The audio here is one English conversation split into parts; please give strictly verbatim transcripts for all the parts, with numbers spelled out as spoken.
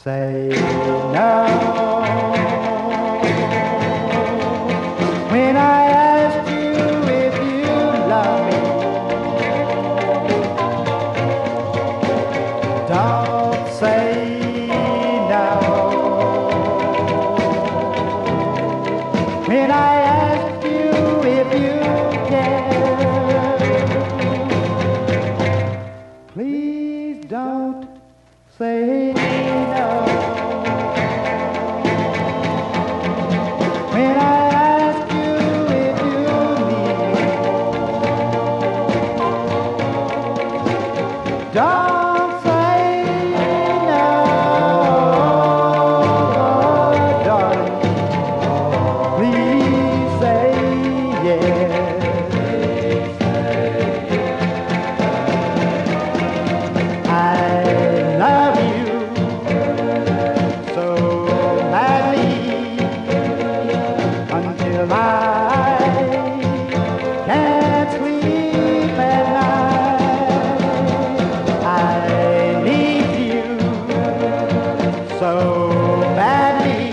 say no. When I asked you if you love me, don't say no. When I asked you if you care, please don't say no. When I ask you if you need me, don't say no, darling. Please say yes. I love you so madly until I can't sleep at night. I need you so badly.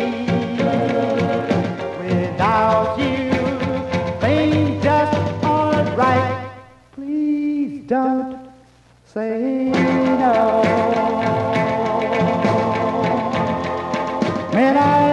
Without you, things just aren't right. Please don't say no. When I